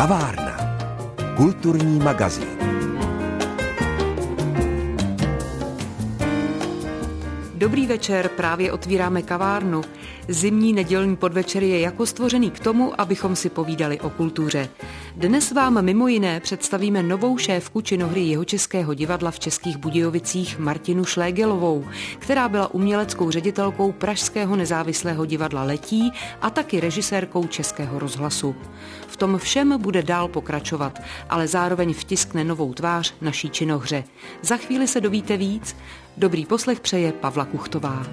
Kavárna. Kulturní magazín. Dobrý večer, právě otvíráme kavárnu. Zimní nedělní podvečer je jako stvořený k tomu, abychom si povídali o kultuře. Dnes vám mimo jiné představíme novou šéfku činohry Jihočeského divadla v Českých Budějovicích Martinu Šlégelovou, která byla uměleckou ředitelkou Pražského nezávislého divadla Letí a taky režisérkou Českého rozhlasu. V tom všem bude dál pokračovat, ale zároveň vtiskne novou tvář naší činohře. Za chvíli se dovíte víc. Dobrý poslech přeje Pavla Kuchtová.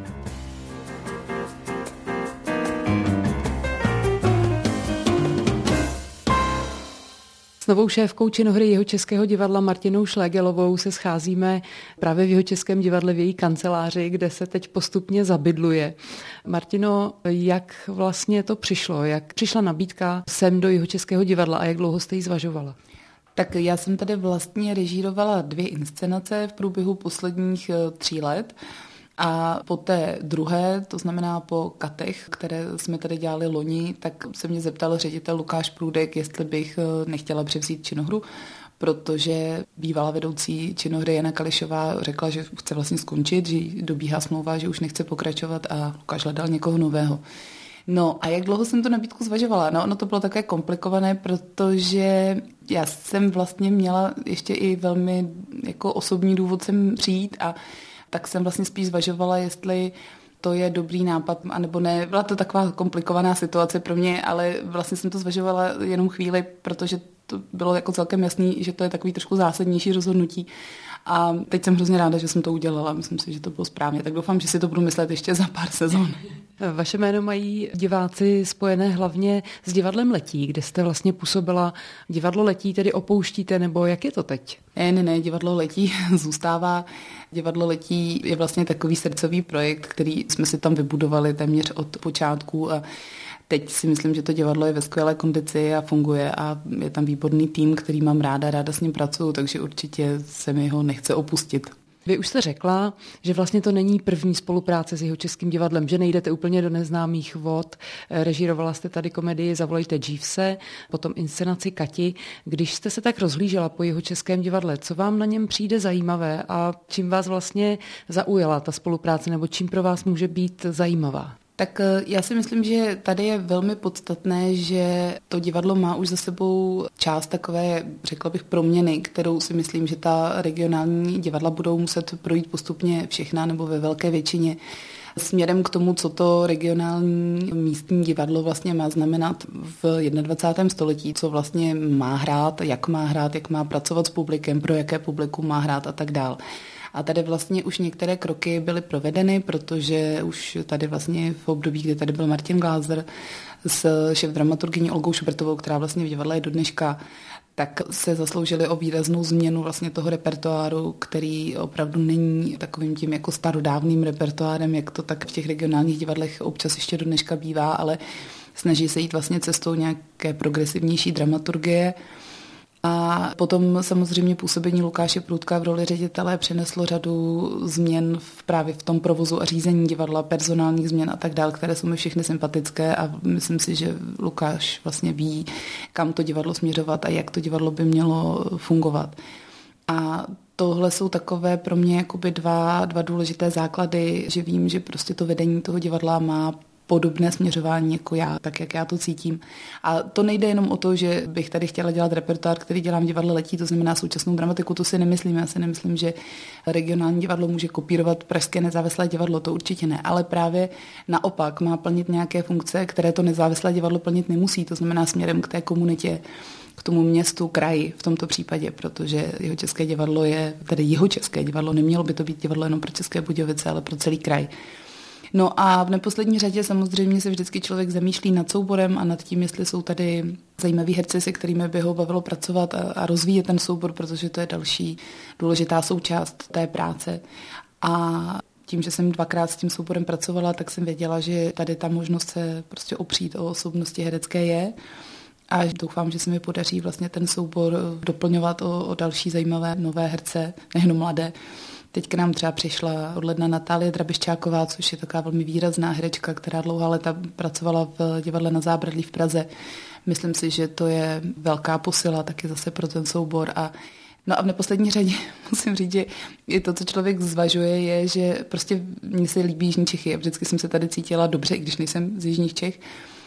S novou šéfkou činohry Jihočeského divadla Martinou Šlégelovou se scházíme právě v Jihočeském divadle v její kanceláři, kde se teď postupně zabydluje. Martino, jak vlastně to přišlo? Jak přišla nabídka sem do Jihočeského divadla a jak dlouho jste ji zvažovala? Tak já jsem tady vlastně režírovala 2 inscenace v průběhu posledních 3 let. A po té druhé, to znamená po Katech, které jsme tady dělali loni, tak se mě zeptal ředitel Lukáš Průdek, jestli bych nechtěla převzít činohru, protože bývalá vedoucí činohry Jana Kališová řekla, že chce vlastně skončit, že dobíhá smlouva, že už nechce pokračovat a Lukáš hledal někoho nového. No a jak dlouho jsem tu nabídku zvažovala? No ono to bylo také komplikované, protože já jsem vlastně měla ještě i velmi jako osobní důvod sem přijít a tak jsem vlastně spíš zvažovala, jestli to je dobrý nápad, anebo ne. Byla to taková komplikovaná situace pro mě, ale vlastně jsem to zvažovala jenom chvíli, protože to bylo jako celkem jasný, že to je takový trošku zásadnější rozhodnutí. A teď jsem hrozně ráda, že jsem to udělala. Myslím si, že to bylo správně. Tak doufám, že si to budu myslet ještě za pár sezon. Vaše jméno mají diváci spojené hlavně s divadlem Letí, kde jste vlastně působila. Divadlo Letí tedy opouštíte, nebo jak je to teď? Ne, divadlo Letí zůstává. Divadlo Letí je vlastně takový srdcový projekt, který jsme si tam vybudovali téměř od počátku a teď si myslím, že to divadlo je ve skvělé kondici a funguje a je tam výborný tým, který mám ráda s ním pracuju, takže určitě se mi ho nechce opustit. Vy už jste řekla, že vlastně to není první spolupráce s Jihočeským divadlem, že nejdete úplně do neznámých vod. Režírovala jste tady komedii Zavolejte Jeevese, potom inscenaci Kati. Když jste se tak rozhlížela po Jihočeském divadle, co vám na něm přijde zajímavé a čím vás vlastně zaujala ta spolupráce nebo čím pro vás může být zajímavá? Tak já si myslím, že tady je velmi podstatné, že to divadlo má už za sebou část takové, řekla bych, proměny, kterou si myslím, že ta regionální divadla budou muset projít postupně všechna nebo ve velké většině směrem k tomu, co to regionální místní divadlo vlastně má znamenat v 21. století, co vlastně má hrát, jak má pracovat s publikem, pro jaké publikum má hrát a tak dál. A tady vlastně už některé kroky byly provedeny, protože už tady vlastně v období, kdy tady byl Martin Glázer s šéfdramaturgyní Olgou Šubertovou, která vlastně v divadle je do dneška, tak se zasloužili o výraznou změnu vlastně toho repertoáru, který opravdu není takovým tím jako starodávným repertoárem, jak to tak v těch regionálních divadlech občas ještě do dneška bývá, ale snaží se jít vlastně cestou nějaké progresivnější dramaturgie. A potom samozřejmě působení Lukáše Průdka v roli ředitele přineslo řadu změn právě v tom provozu a řízení divadla, personálních změn a tak dále, které jsou mi všechny sympatické a myslím si, že Lukáš vlastně ví, kam to divadlo směřovat a jak to divadlo by mělo fungovat. A tohle jsou takové pro mě jakoby dva důležité základy, že vím, že prostě to vedení toho divadla má podobné směřování jako já, tak jak já to cítím. A to nejde jenom o to, že bych tady chtěla dělat repertoár, který dělám v divadle Letí, to znamená současnou dramatiku, to si nemyslím. Já si nemyslím, že regionální divadlo může kopírovat Pražské nezávislé divadlo, to určitě ne, ale právě naopak má plnit nějaké funkce, které to nezávislé divadlo plnit nemusí, to znamená směrem k té komunitě, k tomu městu, kraji v tomto případě, protože Jihočeské divadlo je, tedy Jihočeské divadlo, nemělo by to být divadlo jenom pro České Budějovice, ale pro celý kraj. No a v neposlední řadě samozřejmě se vždycky člověk zamýšlí nad souborem a nad tím, jestli jsou tady zajímaví herci, se kterými by ho bavilo pracovat a rozvíjet ten soubor, protože to je další důležitá součást té práce. A tím, že jsem 2krát s tím souborem pracovala, tak jsem věděla, že tady ta možnost se prostě opřít o osobnosti herecké je. A doufám, že se mi podaří vlastně ten soubor doplňovat o další zajímavé nové herce, nejenom mladé. Teď k nám třeba přišla od ledna Natálie Drabiščáková, což je taková velmi výrazná herečka, která dlouhá léta pracovala v divadle Na Zábradlí v Praze. Myslím si, že to je velká posila taky zase pro ten soubor a v neposlední řadě musím říct, že i to, co člověk zvažuje, je, že prostě mně se líbí Jižní Čechy a vždycky jsem se tady cítila dobře, i když nejsem z Jižních Čech.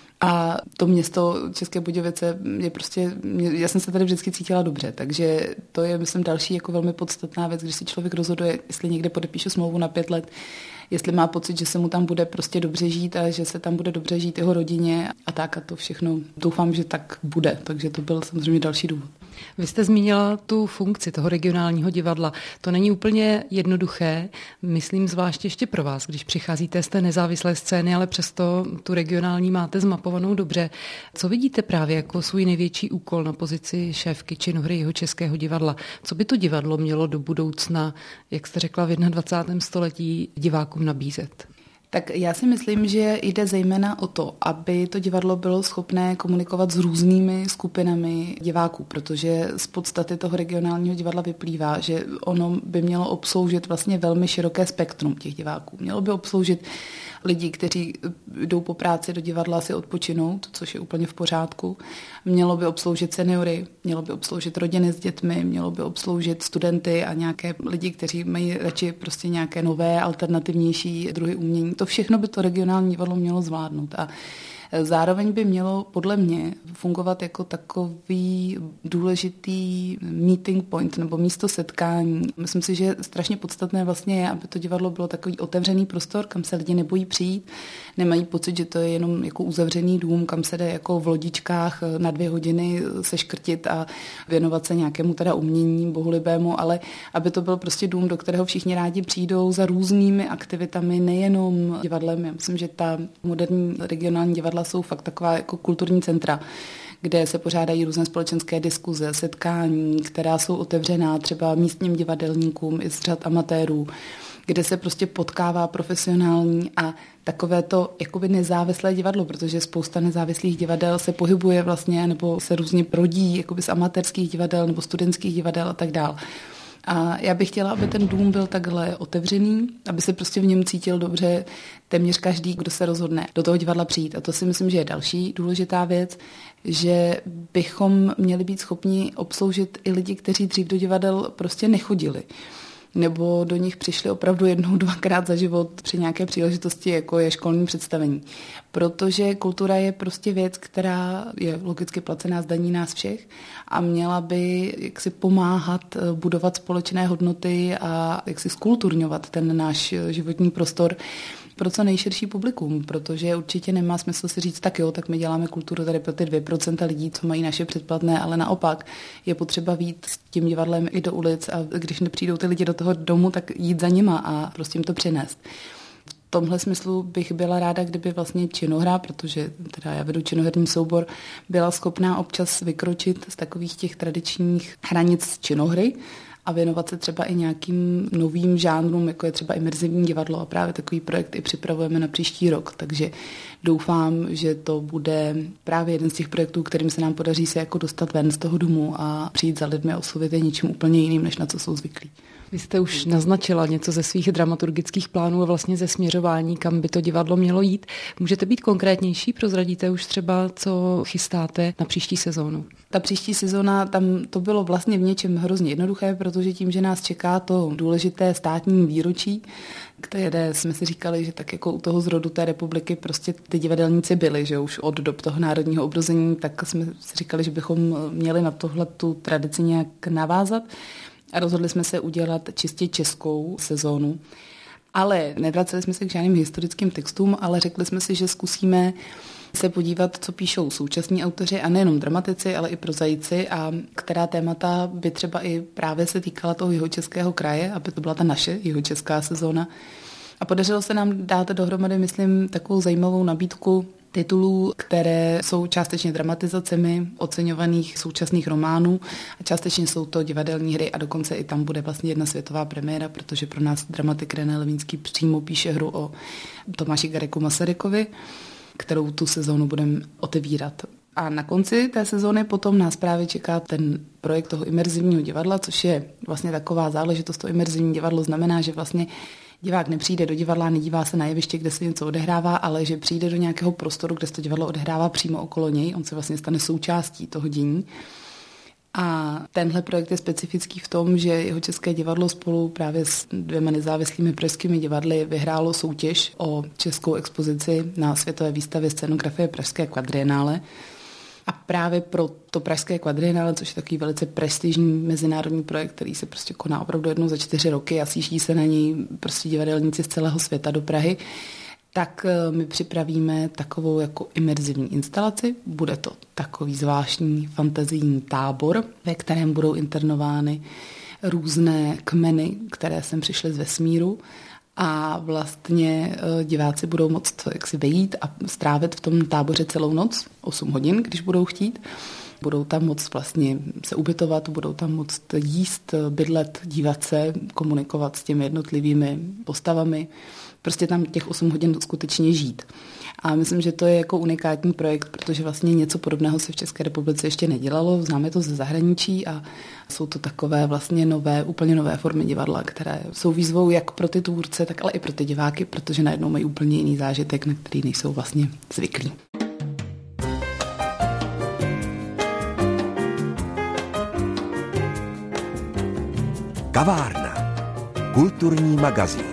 A to město České Budějovice je prostě, já jsem se tady vždycky cítila dobře, takže to je, myslím, další jako velmi podstatná věc, když si člověk rozhoduje, jestli někde podepíše smlouvu na 5 let, jestli má pocit, že se mu tam bude prostě dobře žít a že se tam bude dobře žít jeho rodině a to všechno. Doufám, že tak bude, takže to byl samozřejmě další důvod. Vy jste zmínila tu funkci toho regionálního divadla. To není úplně jednoduché, myslím zvláště ještě pro vás, když přicházíte z té nezávislé scény, ale přesto tu regionální máte zmapovanou dobře. Co vidíte právě jako svůj největší úkol na pozici šéfky činohry Jihočeského divadla? Co by to divadlo mělo do budoucna, jak jste řekla, v 21. století divákům nabízet? Tak já si myslím, že jde zejména o to, aby to divadlo bylo schopné komunikovat s různými skupinami diváků, protože z podstaty toho regionálního divadla vyplývá, že ono by mělo obsloužit vlastně velmi široké spektrum těch diváků. Mělo by obsloužit lidi, kteří jdou po práci do divadla si odpočinout, což je úplně v pořádku. Mělo by obsloužit seniory, mělo by obsloužit rodiny s dětmi, mělo by obsloužit studenty a nějaké lidi, kteří mají radši prostě nějaké nové, alternativnější druhy umění. To všechno by to regionální divadlo mělo zvládnout. A zároveň by mělo podle mě fungovat jako takový důležitý meeting point nebo místo setkání. Myslím si, že strašně podstatné vlastně je, aby to divadlo bylo takový otevřený prostor, kam se lidi nebojí přijít, nemají pocit, že to je jenom jako uzavřený dům, kam se jde jako v lodičkách na 2 hodiny seškrtit a věnovat se nějakému teda umění bohulibému, ale aby to byl prostě dům, do kterého všichni rádi přijdou za různými aktivitami, nejenom divadlem. Já myslím, že ta moderní regionální divadla jsou fakt taková jako kulturní centra, kde se pořádají různé společenské diskuze, setkání, která jsou otevřená třeba místním divadelníkům i z řad amatérů, kde se prostě potkává profesionální a takové to jakoby nezávislé divadlo, protože spousta nezávislých divadel se pohybuje vlastně nebo se různě prodí jakoby z amatérských divadel nebo studentských divadel a tak dál. A já bych chtěla, aby ten dům byl takhle otevřený, aby se prostě v něm cítil dobře téměř každý, kdo se rozhodne do toho divadla přijít. A to si myslím, že je další důležitá věc, že bychom měli být schopni obsloužit i lidi, kteří dřív do divadel prostě nechodili. Nebo do nich přišli opravdu 1-2krát za život při nějaké příležitosti, jako je školní představení. Protože kultura je prostě věc, která je logicky placená z daní nás všech a měla by jaksi pomáhat budovat společné hodnoty a jaksi skulturňovat ten náš životní prostor pro co nejširší publikum, protože určitě nemá smysl si říct, tak jo, tak my děláme kulturu tady pro ty 2% lidí, co mají naše předplatné, ale naopak je potřeba vyjít s tím divadlem i do ulic a když nepřijdou ty lidi do toho domu, tak jít za nima a prostě jim to přinést. V tomhle smyslu bych byla ráda, kdyby vlastně činohra, protože teda já vedu činoherní soubor, byla schopná občas vykročit z takových těch tradičních hranic činohry a věnovat se třeba i nějakým novým žánrům, jako je třeba imerzivní divadlo a právě takový projekt i připravujeme na příští rok, takže doufám, že to bude právě jeden z těch projektů, kterým se nám podaří se jako dostat ven z toho domu a přijít za lidmi a oslovit je něčím úplně jiným, než na co jsou zvyklí. Vy jste už naznačila něco ze svých dramaturgických plánů a vlastně ze směřování, kam by to divadlo mělo jít. Můžete být konkrétnější? Prozradíte už třeba, co chystáte na příští sezónu? Ta příští sezóna, tam to bylo vlastně v něčem hrozně jednoduché, protože tím, že nás čeká to důležité státní výročí, které jsme si říkali, že tak jako u toho zrodu té republiky prostě ty divadelníci byli, že už od dob toho národního obrození, tak jsme si říkali, že bychom měli na tohle tu tradici nějak navázat. A rozhodli jsme se udělat čistě českou sezónu. Ale nevraceli jsme se k žádným historickým textům, ale řekli jsme si, že zkusíme se podívat, co píšou současní autoři a nejenom dramatici, ale i prozaici a která témata by třeba i právě se týkala toho Jihočeského kraje, aby to byla ta naše jihočeská sezóna. A podařilo se nám dát dohromady, myslím, takovou zajímavou nabídku titulů, které jsou částečně dramatizacemi oceňovaných současných románů a částečně jsou to divadelní hry a dokonce i tam bude vlastně jedna světová premiéra, protože pro nás dramatik René Levínský přímo píše hru o Tomáši Garrigu Masarykovi, kterou tu sezónu budeme otevírat. A na konci té sezóny potom nás právě čeká ten projekt toho imerzivního divadla, což je vlastně taková záležitost. To imerzivní divadlo znamená, že vlastně divák nepřijde do divadla, nedívá se na jeviště, kde se něco odehrává, ale že přijde do nějakého prostoru, kde se to divadlo odehrává přímo okolo něj, on se vlastně stane součástí toho dění. A tenhle projekt je specifický v tom, že jeho České divadlo spolu právě s 2 nezávislými pražskými divadly vyhrálo soutěž o českou expozici na světové výstavě scénografie Pražské kvadrienále. A právě pro to Pražské kvadrienále, což je takový velice prestižní mezinárodní projekt, který se prostě koná opravdu jednou za 4 roky a sjíždí se na něj prostě divadelníci z celého světa do Prahy, tak my připravíme takovou jako imerzivní instalaci. Bude to takový zvláštní fantazijní tábor, ve kterém budou internovány různé kmeny, které sem přišly z vesmíru. A vlastně diváci budou moct jaksi vejít a strávit v tom táboře celou noc, 8 hodin, když budou chtít. Budou tam moct vlastně se ubytovat, budou tam moct jíst, bydlet, dívat se, komunikovat s těmi jednotlivými postavami. Prostě tam těch 8 hodin skutečně žít. A myslím, že to je jako unikátní projekt, protože vlastně něco podobného se v České republice ještě nedělalo. Známe to ze zahraničí a jsou to takové vlastně úplně nové formy divadla, které jsou výzvou jak pro ty tvůrce, tak ale i pro ty diváky, protože najednou mají úplně jiný zážitek, na který nejsou vlastně zvyklí. Kavárna. Kulturní magazín.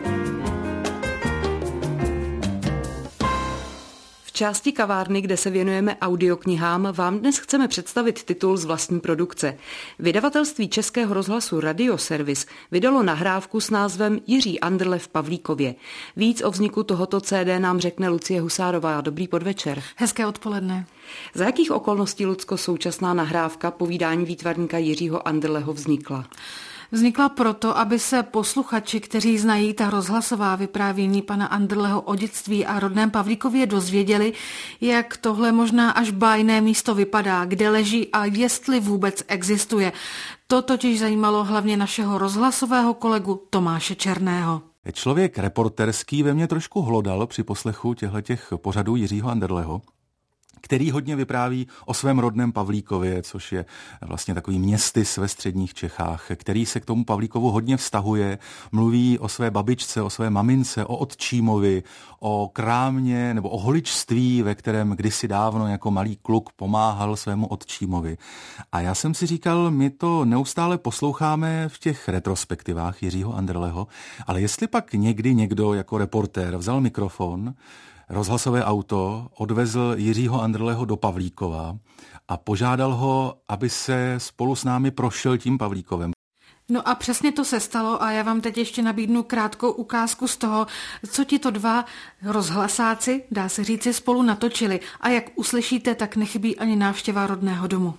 V části kavárny, kde se věnujeme audioknihám, vám dnes chceme představit titul z vlastní produkce. Vydavatelství Českého rozhlasu Radioservis vydalo nahrávku s názvem Jiří Anderle v Pavlíkově. Víc o vzniku tohoto CD nám řekne Lucie Husárová. Dobrý podvečer. Hezké odpoledne. Za jakých okolností, Lucko, současná nahrávka povídání výtvarníka Jiřího Anderleho vznikla? Vznikla proto, aby se posluchači, kteří znají ta rozhlasová vyprávění pana Anderleho o dětství a rodném Pavlíkově, dozvěděli, jak tohle možná až bájné místo vypadá, kde leží a jestli vůbec existuje. To totiž zajímalo hlavně našeho rozhlasového kolegu Tomáše Černého. Člověk reporterský ve mně trošku hlodal při poslechu těchto pořadů Jiřího Anderleho, který hodně vypráví o svém rodném Pavlíkově, což je vlastně takový městys ve středních Čechách, který se k tomu Pavlíkovu hodně vztahuje, mluví o své babičce, o své mamince, o otčímovi, o krámě nebo o holičství, ve kterém kdysi dávno jako malý kluk pomáhal svému otčímovi. A já jsem si říkal, my to neustále posloucháme v těch retrospektivách Jiřího Anderleho, ale jestli pak někdy někdo jako reportér vzal mikrofon, rozhlasové auto, odvezl Jiřího Anderleho do Pavlíkova a požádal ho, aby se spolu s námi prošel tím Pavlíkovem. No a přesně to se stalo a já vám teď ještě nabídnu krátkou ukázku z toho, co tito 2 rozhlasáci, dá se říci, spolu natočili. A jak uslyšíte, tak nechybí ani návštěva rodného domu.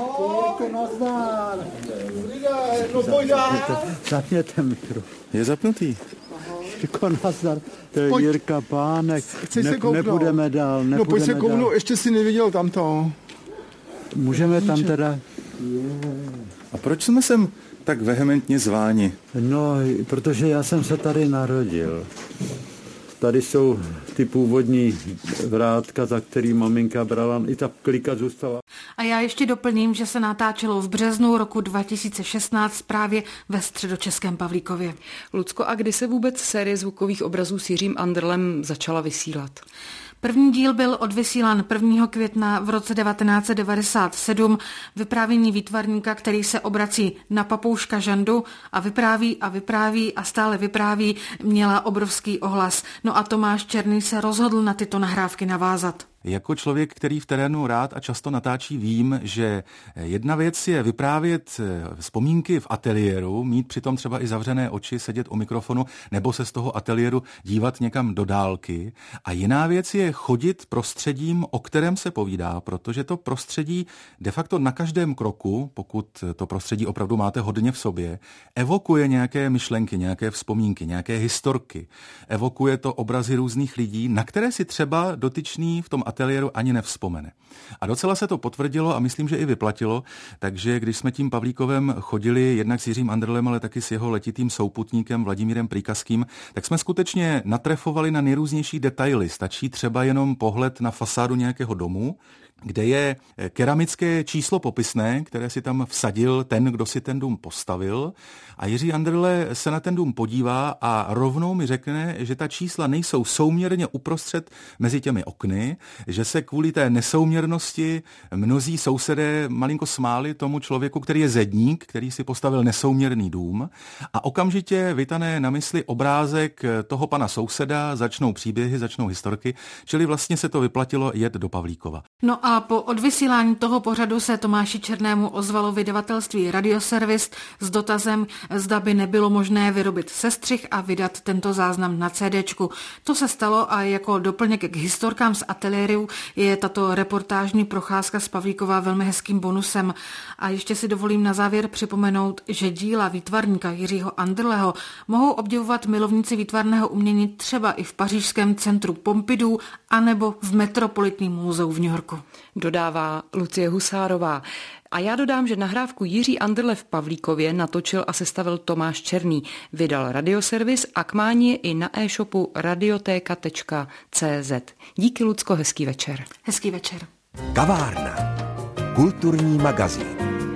Zapněte mikro. Je zapnutý. Nazdar, to je Jirka Pánek. Nebudeme dál. No pojď se kouknout, ještě si neviděl tamto. Můžeme tam teda... A proč jsme sem tak vehementně zváni? No, protože já jsem se tady narodil. Tady jsou ty původní vrátka, za který maminka brala, i ta klika zůstala. A já ještě doplním, že se natáčelo v březnu roku 2016 právě ve středočeském Pavlíkově. Lucko, a kdy se vůbec série zvukových obrazů s Jiřím Anderlem začala vysílat? První díl byl odvysílán 1. května v roce 1997, vyprávění výtvarníka, který se obrací na papouška Žandu a vypráví a stále vypráví, měla obrovský ohlas. No a Tomáš Černý se rozhodl na tyto nahrávky navázat. Jako člověk, který v terénu rád a často natáčí, vím, že jedna věc je vyprávět vzpomínky v ateliéru, mít přitom třeba i zavřené oči, sedět u mikrofonu nebo se z toho ateliéru dívat někam do dálky. A jiná věc je chodit prostředím, o kterém se povídá, protože to prostředí de facto na každém kroku, pokud to prostředí opravdu máte hodně v sobě, evokuje nějaké myšlenky, nějaké vzpomínky, nějaké historky. Evokuje to obrazy různých lidí, na které si třeba dotyčný v tom ateliéru ani nevzpomene. A docela se to potvrdilo a myslím, že i vyplatilo, takže když jsme tím Pavlíkovem chodili jednak s Jiřím Anderlem, ale taky s jeho letitým souputníkem Vladimírem Prýkazkým, tak jsme skutečně natrefovali na nejrůznější detaily. Stačí třeba jenom pohled na fasádu nějakého domu, kde je keramické číslo popisné, které si tam vsadil ten, kdo si ten dům postavil. A Jiří Anderle se na ten dům podívá a rovnou mi řekne, že ta čísla nejsou souměrně uprostřed mezi těmi okny, že se kvůli té nesouměrnosti mnozí sousedé malinko smáli tomu člověku, který je zedník, který si postavil nesouměrný dům, a okamžitě vytané na mysli obrázek toho pana souseda, začnou příběhy, začnou historky, čili vlastně se to vyplatilo jet do Pavlíkova. No a po odvysílání toho pořadu se Tomáši Černému ozvalo vydavatelství Radioservis s dotazem, zda by nebylo možné vyrobit sestřih a vydat tento záznam na CDčku. To se stalo a jako doplněk k historkám z ateliéru je tato reportážní procházka z Pavlíkova velmi hezkým bonusem. A ještě si dovolím na závěr připomenout, že díla výtvarníka Jiřího Anderleho mohou obdivovat milovníci výtvarného umění třeba i v pařížském centru Pompidou anebo v Metropolitním muzeu v New Yorku. Dodává Lucie Husárová. A já dodám, že nahrávku Jiří Anderle v Pavlíkově natočil a sestavil Tomáš Černý. Vydal Radioservis a k mání je i na e-shopu radioteka.cz. Díky, Lucko, hezký večer. Hezký večer. Kavárna. Kulturní magazín.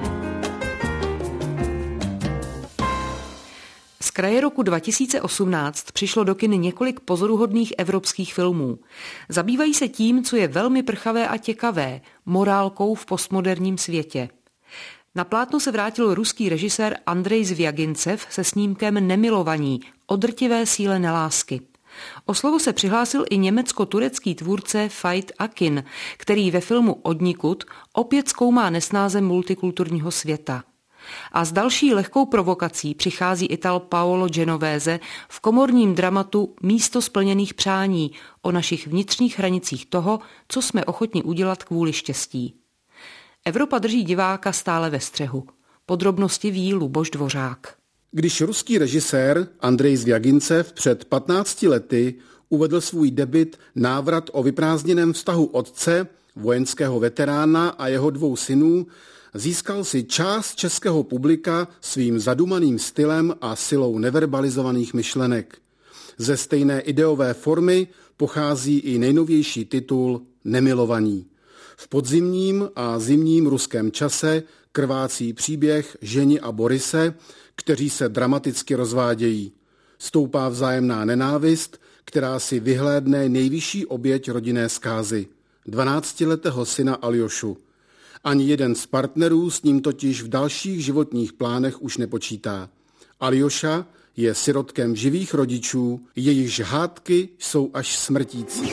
Z kraje roku 2018 přišlo do kin několik pozoruhodných evropských filmů. Zabývají se tím, co je velmi prchavé a těkavé, morálkou v postmoderním světě. Na plátno se vrátil ruský režisér Andrej Zvjagincev se snímkem Nemilovaní o drtivé síle nelásky. O slovo se přihlásil i německo-turecký tvůrce Veit Akin, který ve filmu Odnikud opět zkoumá nesnáze multikulturního světa. A s další lehkou provokací přichází Ital Paolo Genovese v komorním dramatu Místo splněných přání o našich vnitřních hranicích toho, co jsme ochotni udělat kvůli štěstí. Evropa drží diváka stále ve střehu. Podrobnosti ví Luboš Dvořák. Když ruský režisér Andrej Zvjagincev před 15 lety uvedl svůj debut Návrat o vyprázdněném vztahu otce, vojenského veterána a jeho 2 synů, získal si část českého publika svým zadumaným stylem a silou neverbalizovaných myšlenek. Ze stejné ideové formy pochází i nejnovější titul Nemilovaní. V podzimním a zimním ruském čase krvácí příběh ženy a Borise, kteří se dramaticky rozvádějí. Stoupá vzájemná nenávist, která si vyhlédne nejvyšší oběť rodinné zkázy, 12letého syna Aljošu. Ani jeden z partnerů s ním totiž v dalších životních plánech už nepočítá. Aljoša je sirotkem živých rodičů, jejichž hádky jsou až smrtící.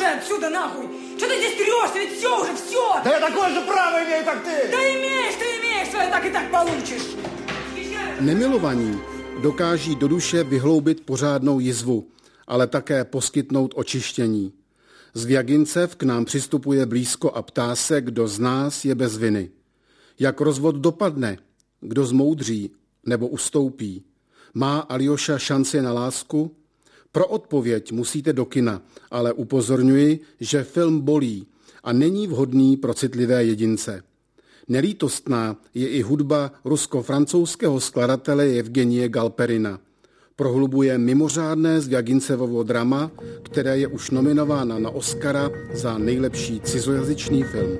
Да я такое же право имею, как ты! Да имеешь, своje tak i tak получишь. Nemilovaní dokáží do duše vyhloubit pořádnou jizvu, ale také poskytnout očištění. Zvjagincev k nám přistupuje blízko a ptá se, kdo z nás je bez viny. Jak rozvod dopadne, kdo zmoudří nebo ustoupí. Má Aljoša šanci na lásku? Pro odpověď musíte do kina, ale upozorňuji, že film bolí a není vhodný pro citlivé jedince. Nelítostná je i hudba rusko-francouzského skladatele Evgenie Galperina. Prohlubuje mimořádné Zvjagincevovo drama, které je už nominována na Oscara za nejlepší cizojazyčný film.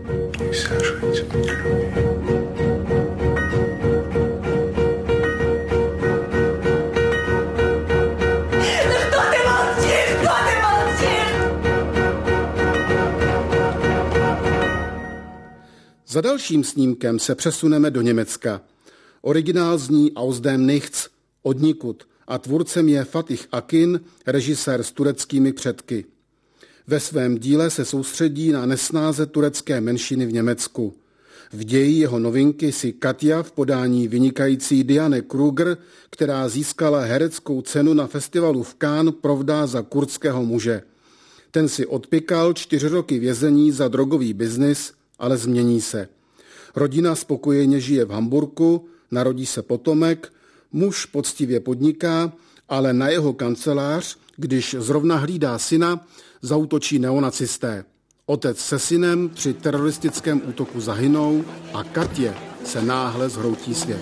Za dalším snímkem se přesuneme do Německa. Originál zní Aus dem Nichts, Odnikud, a tvůrcem je Fatih Akin, režisér s tureckými předky. Ve svém díle se soustředí na nesnáze turecké menšiny v Německu. V ději jeho novinky si Katia v podání vynikající Diane Kruger, která získala hereckou cenu na festivalu v Cannes, provdá za kurdského muže. Ten si odpykal 4 roky vězení za drogový biznis, ale změní se. Rodina spokojeně žije v Hamburku, narodí se potomek, muž poctivě podniká, ale na jeho kancelář, když zrovna hlídá syna, zaútočí neonacisté. Otec se synem při teroristickém útoku zahynou a Katě se náhle zhroutí svět.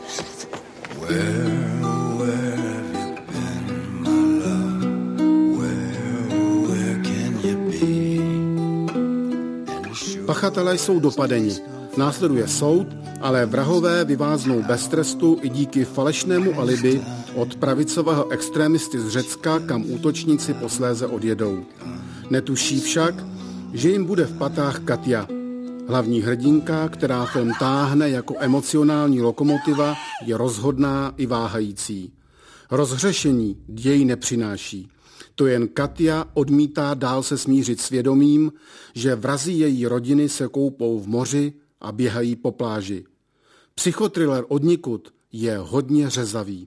Where have you been, my love? Where Pachatelé jsou dopadeni. Následuje soud, ale vrahové vyváznou bez trestu i díky falešnému alibi od pravicového extrémisty z Řecka, kam útočníci posléze odjedou. Netuší však, že jim bude v patách Katia. Hlavní hrdinka, která film táhne jako emocionální lokomotiva, je rozhodná i váhající. Rozhřešení děj nepřináší. To jen Katia odmítá dál se smířit svědomím, že vrazi její rodiny se koupou v moři a běhají po pláži. Psychotriller Odnikud je hodně řezavý.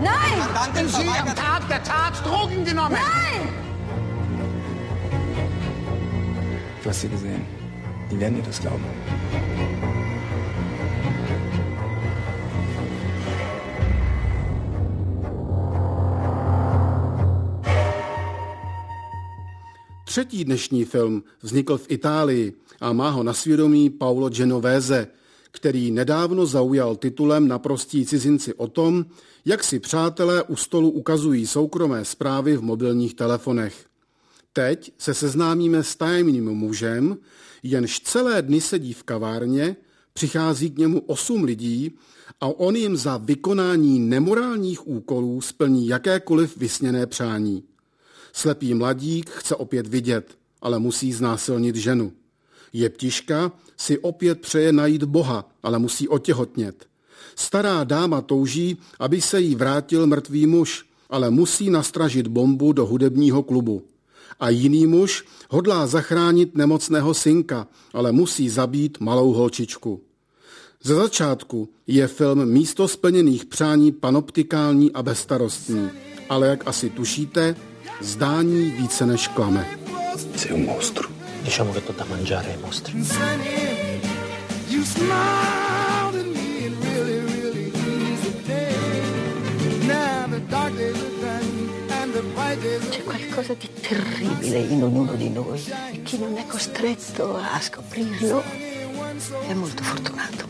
Du hast sie gesehen. Die werden dir das glauben. Třetí dnešní film vznikl v Itálii a má ho na svědomí Paolo Genovese, který nedávno zaujal titulem Naprostí cizinci o tom, jak si přátelé u stolu ukazují soukromé zprávy v mobilních telefonech. Teď se seznámíme s tajemným mužem, jenž celé dny sedí v kavárně, přichází k němu 8 lidí a on jim za vykonání nemorálních úkolů splní jakékoliv vysněné přání. Slepý mladík chce opět vidět, ale musí znásilnit ženu. Jeptiška si opět přeje najít Boha, ale musí otěhotnět. Stará dáma touží, aby se jí vrátil mrtvý muž, ale musí nastražit bombu do hudebního klubu. A jiný muž hodlá zachránit nemocného synka, ale musí zabít malou holčičku. Ze začátku je film místo splněných přání panoptikální a bezstarostný, ale jak asi tušíte, zdání více než klame. Sei un mostro. Diciamo che to da mangiare ai mostri. C'è qualcosa di terribile in ognuno di noi e chi non è costretto a scoprirlo è molto fortunato.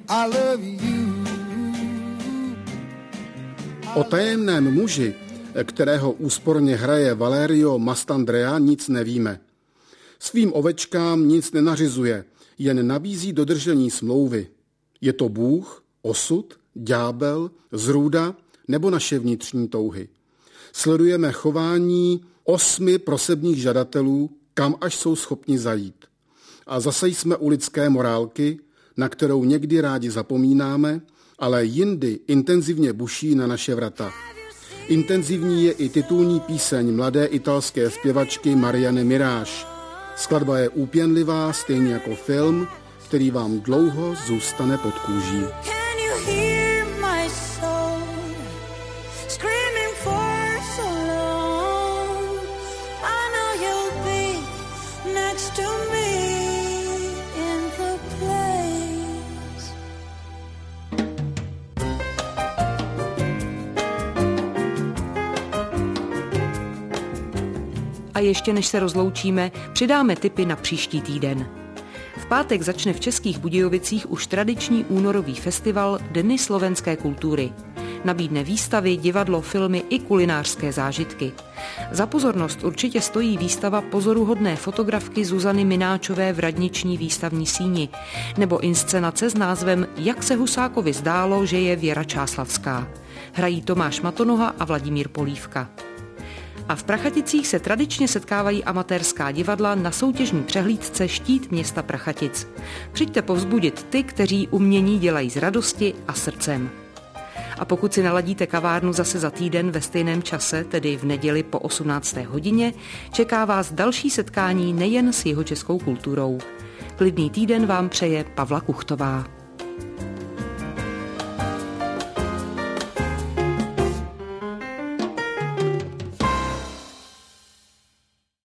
O tajemném muži, kterého úsporně hraje Valerio Mastandrea, nic nevíme. Svým ovečkám nic nenařizuje, jen nabízí dodržení smlouvy. Je to Bůh, osud, ďábel, zrůda nebo naše vnitřní touhy. Sledujeme chování 8 prosebních žadatelů, kam až jsou schopni zajít. A zase jsme u lidské morálky, na kterou někdy rádi zapomínáme, ale jindy intenzivně buší na naše vrata. Intenzivní je i titulní píseň mladé italské zpěvačky Marianne Mirage. Skladba je úpěnlivá, stejně jako film, který vám dlouho zůstane pod kůží. A ještě než se rozloučíme, přidáme tipy na příští týden. V pátek začne v Českých Budějovicích už tradiční únorový festival Dny slovenské kultury. Nabídne výstavy, divadlo, filmy i kulinářské zážitky. Za pozornost určitě stojí výstava pozoruhodné fotografky Zuzany Mináčové v radniční výstavní síni nebo inscenace s názvem Jak se Husákovi zdálo, že je Věra Čáslavská. Hrají Tomáš Matonoha a Vladimír Polívka. A v Prachaticích se tradičně setkávají amatérská divadla na soutěžní přehlídce Štít města Prachatic. Přijďte povzbudit ty, kteří umění dělají z radosti a srdcem. A pokud si naladíte kavárnu zase za týden ve stejném čase, tedy v neděli po 18. hodině, čeká vás další setkání nejen s jihočeskou kulturou. Klidný týden vám přeje Pavla Kuchtová.